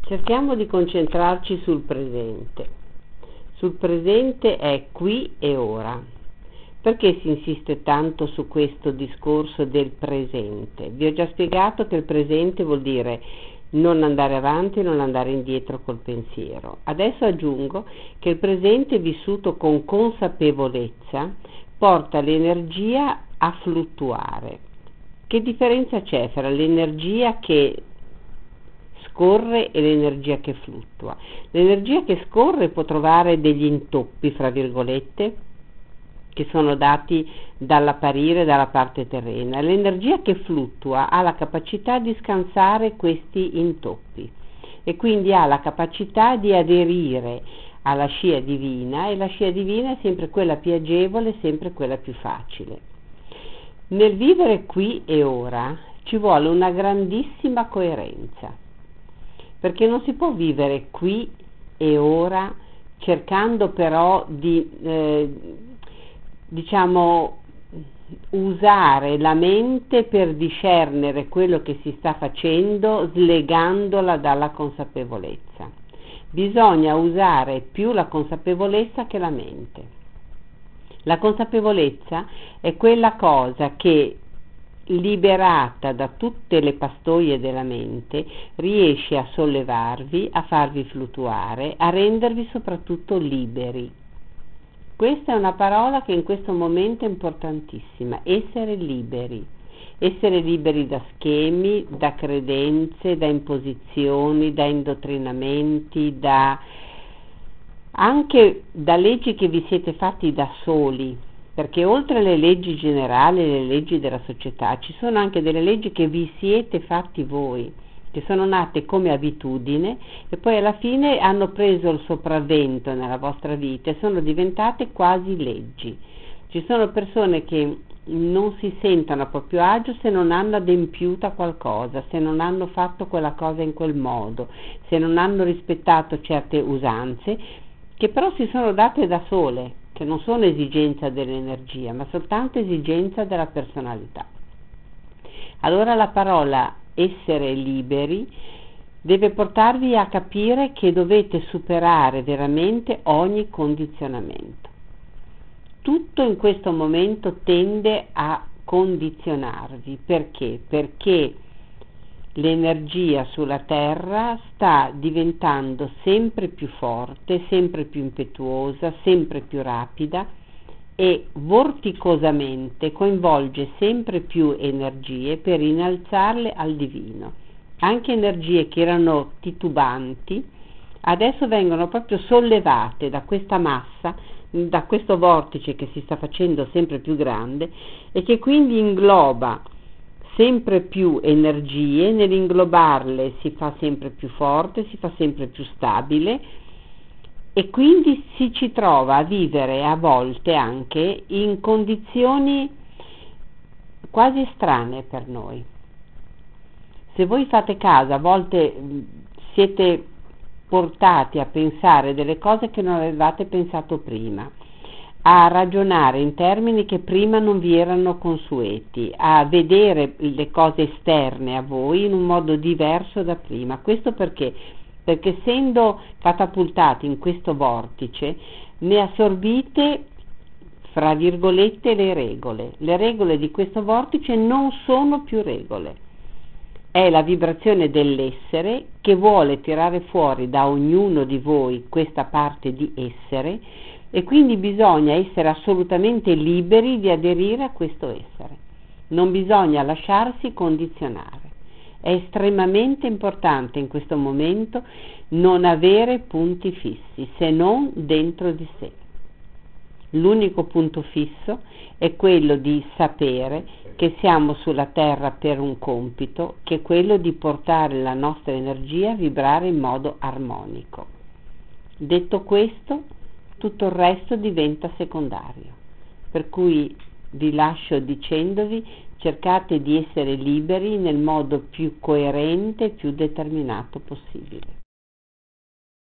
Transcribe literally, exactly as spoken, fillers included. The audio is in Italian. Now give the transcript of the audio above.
Cerchiamo di concentrarci sul presente. Sul presente è qui e ora. Perché si insiste tanto su questo discorso del presente? Vi ho già spiegato che il presente vuol dire non andare avanti e non andare indietro col pensiero. Adesso aggiungo che il presente vissuto con consapevolezza porta l'energia a fluttuare. Che differenza c'è fra l'energia che scorre e l'energia che fluttua? L'energia che scorre può trovare degli intoppi, fra virgolette, che sono dati dall'apparire dalla parte terrena. L'energia che fluttua ha la capacità di scansare questi intoppi e quindi ha la capacità di aderire alla scia divina, e la scia divina è sempre quella più agevole, sempre quella più facile. Nel vivere qui e ora ci vuole una grandissima coerenza, perché non si può vivere qui e ora cercando però di eh, diciamo usare la mente per discernere quello che si sta facendo, slegandola dalla consapevolezza. Bisogna usare più la consapevolezza che la mente. La consapevolezza è quella cosa che, liberata da tutte le pastoie della mente, riesce a sollevarvi, a farvi fluttuare, a rendervi soprattutto liberi. Questa è una parola che in questo momento è importantissima: essere liberi. Essere liberi da schemi, da credenze, da imposizioni, da indottrinamenti, da anche da leggi che vi siete fatti da soli, perché oltre alle leggi generali, le leggi della società, ci sono anche delle leggi che vi siete fatti voi, che sono nate come abitudine e poi alla fine hanno preso il sopravvento nella vostra vita e sono diventate quasi leggi. Ci sono persone che non si sentono a proprio agio se non hanno adempiuto qualcosa, se non hanno fatto quella cosa in quel modo, se non hanno rispettato certe usanze, che però si sono date da sole, che non sono esigenza dell'energia, ma soltanto esigenza della personalità. Allora la parola essere liberi deve portarvi a capire che dovete superare veramente ogni condizionamento. Tutto in questo momento tende a condizionarvi. Perché? Perché l'energia sulla Terra sta diventando sempre più forte, sempre più impetuosa, sempre più rapida e vorticosamente coinvolge sempre più energie per innalzarle al divino. Anche energie che erano titubanti adesso vengono proprio sollevate da questa massa, da questo vortice che si sta facendo sempre più grande e che quindi ingloba sempre più energie. Nell'inglobarle si fa sempre più forte, si fa sempre più stabile e quindi si ci trova a vivere a volte anche in condizioni quasi strane per noi. Se voi fate caso, a volte siete portati a pensare delle cose che non avevate pensato prima, a ragionare in termini che prima non vi erano consueti, a vedere le cose esterne a voi in un modo diverso da prima. Questo perché? Perché essendo catapultati in questo vortice ne assorbite, fra virgolette, le regole. Le regole di questo vortice non sono più regole. È la vibrazione dell'essere che vuole tirare fuori da ognuno di voi questa parte di essere, e quindi bisogna essere assolutamente liberi di aderire a questo essere. Non bisogna lasciarsi condizionare. È estremamente importante in questo momento non avere punti fissi, se non dentro di sé. L'unico punto fisso è quello di sapere che siamo sulla Terra per un compito, che è quello di portare la nostra energia a vibrare in modo armonico. Detto questo, tutto il resto diventa secondario. Per cui vi lascio dicendovi: cercate di essere liberi nel modo più coerente e più determinato possibile.